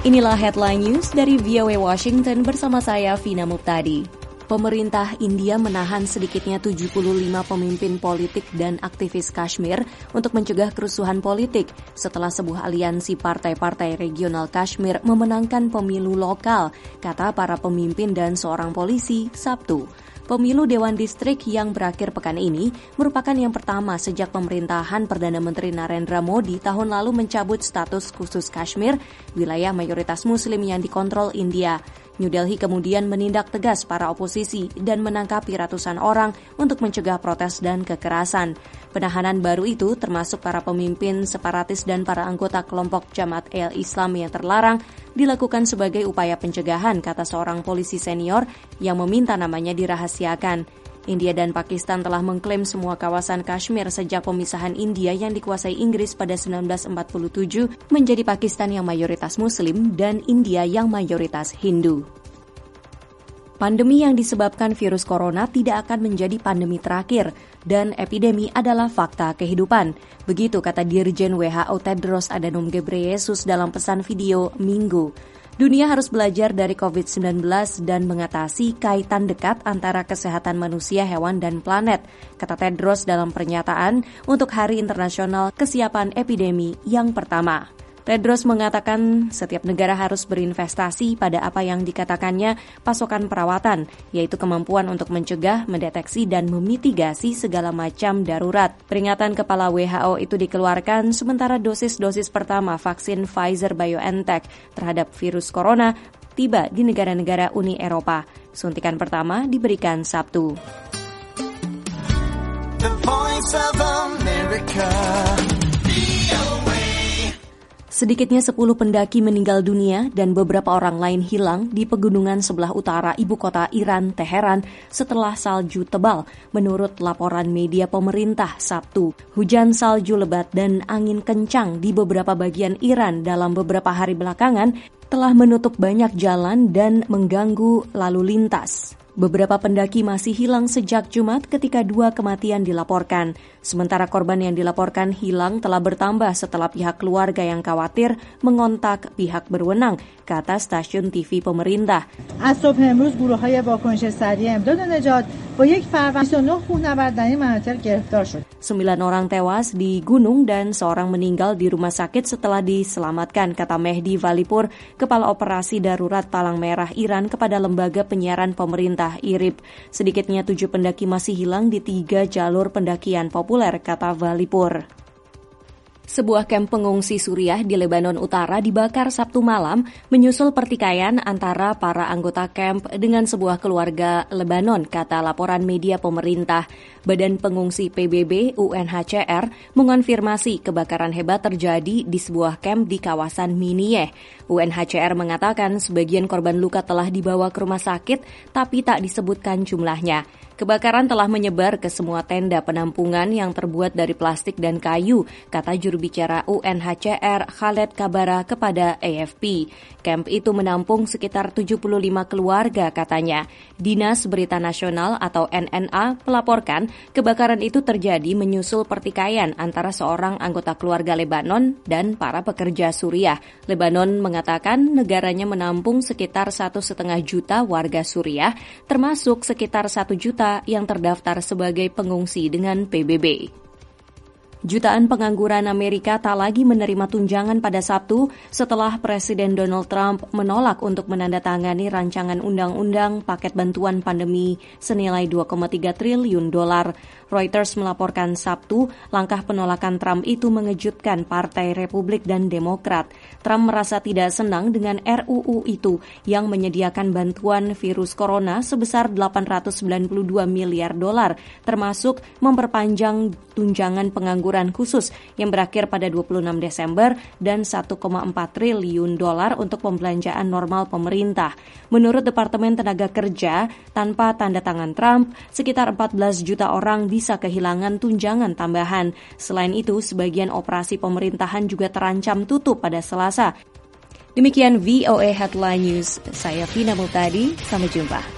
Inilah headline news dari VOA Washington bersama saya, Vina Muptadi. Pemerintah India menahan sedikitnya 75 pemimpin politik dan aktivis Kashmir untuk mencegah kerusuhan politik setelah sebuah aliansi partai-partai regional Kashmir memenangkan pemilu lokal, kata para pemimpin dan seorang polisi Sabtu. Pemilu Dewan Distrik yang berakhir pekan ini merupakan yang pertama sejak pemerintahan Perdana Menteri Narendra Modi tahun lalu mencabut status khusus Kashmir, wilayah mayoritas Muslim yang dikontrol India. New Delhi kemudian menindak tegas para oposisi dan menangkapi ratusan orang untuk mencegah protes dan kekerasan. Penahanan baru itu termasuk para pemimpin separatis dan para anggota kelompok Jamaat Islam yang terlarang dilakukan sebagai upaya pencegahan, kata seorang polisi senior yang meminta namanya dirahasiakan. India dan Pakistan telah mengklaim semua kawasan Kashmir sejak pemisahan India yang dikuasai Inggris pada 1947 menjadi Pakistan yang mayoritas Muslim dan India yang mayoritas Hindu. Pandemi yang disebabkan virus corona tidak akan menjadi pandemi terakhir dan epidemi adalah fakta kehidupan. Begitu kata Dirjen WHO Tedros Adhanom Ghebreyesus dalam pesan video Minggu. Dunia harus belajar dari COVID-19 dan mengatasi kaitan dekat antara kesehatan manusia, hewan, dan planet, kata Tedros dalam pernyataan untuk Hari Internasional Kesiapan Epidemi yang pertama. Tedros mengatakan setiap negara harus berinvestasi pada apa yang dikatakannya pasokan perawatan, yaitu kemampuan untuk mencegah, mendeteksi, dan memitigasi segala macam darurat. Peringatan Kepala WHO itu dikeluarkan sementara dosis-dosis pertama vaksin Pfizer-BioNTech terhadap virus corona tiba di negara-negara Uni Eropa. Suntikan pertama diberikan Sabtu. The Voice of America. Sedikitnya 10 pendaki meninggal dunia dan beberapa orang lain hilang di pegunungan sebelah utara ibu kota Iran, Teheran, setelah salju tebal, menurut laporan media pemerintah Sabtu. Hujan salju lebat dan angin kencang di beberapa bagian Iran dalam beberapa hari belakangan telah menutup banyak jalan dan mengganggu lalu lintas. Beberapa pendaki masih hilang sejak Jumat ketika 2 kematian dilaporkan. Sementara korban yang dilaporkan hilang telah bertambah setelah pihak keluarga yang khawatir mengontak pihak berwenang, kata stasiun TV pemerintah. 9 orang tewas di gunung dan seorang meninggal di rumah sakit setelah diselamatkan, kata Mehdi Valipur, Kepala Operasi Darurat Palang Merah Iran kepada lembaga penyiaran pemerintah IRIB. Sedikitnya 7 pendaki masih hilang di 3 jalur pendakian populer, kata Valipur. Sebuah kamp pengungsi Suriah di Lebanon Utara dibakar Sabtu malam menyusul pertikaian antara para anggota kamp dengan sebuah keluarga Lebanon, kata laporan media pemerintah. Badan Pengungsi PBB UNHCR mengonfirmasi kebakaran hebat terjadi di sebuah kamp di kawasan Miniyeh. UNHCR mengatakan sebagian korban luka telah dibawa ke rumah sakit tapi tak disebutkan jumlahnya. Kebakaran telah menyebar ke semua tenda penampungan yang terbuat dari plastik dan kayu, kata juru bicara UNHCR Khaled Kabara kepada AFP. Kamp itu menampung sekitar 75 keluarga, katanya. Dinas Berita Nasional atau NNA melaporkan kebakaran itu terjadi menyusul pertikaian antara seorang anggota keluarga Lebanon dan para pekerja Suriah. Lebanon mengatakan negaranya menampung sekitar 1,5 juta warga Suriah, termasuk sekitar 1 juta yang terdaftar sebagai pengungsi dengan PBB. Jutaan pengangguran Amerika tak lagi menerima tunjangan pada Sabtu setelah Presiden Donald Trump menolak untuk menandatangani rancangan undang-undang paket bantuan pandemi senilai 2,3 triliun dolar. Reuters melaporkan Sabtu, langkah penolakan Trump itu mengejutkan Partai Republik dan Demokrat. Trump merasa tidak senang dengan RUU itu yang menyediakan bantuan virus corona sebesar 892 miliar dolar, termasuk memperpanjang tunjangan pengangguran khusus yang berakhir pada 26 Desember dan 1,4 triliun dolar untuk pembelanjaan normal pemerintah. Menurut Departemen Tenaga Kerja, tanpa tanda tangan Trump, sekitar 14 juta orang bisa kehilangan tunjangan tambahan. Selain itu, sebagian operasi pemerintahan juga terancam tutup pada Selasa. Demikian VOA Headline News. Saya Vina Muptadi, sampai jumpa.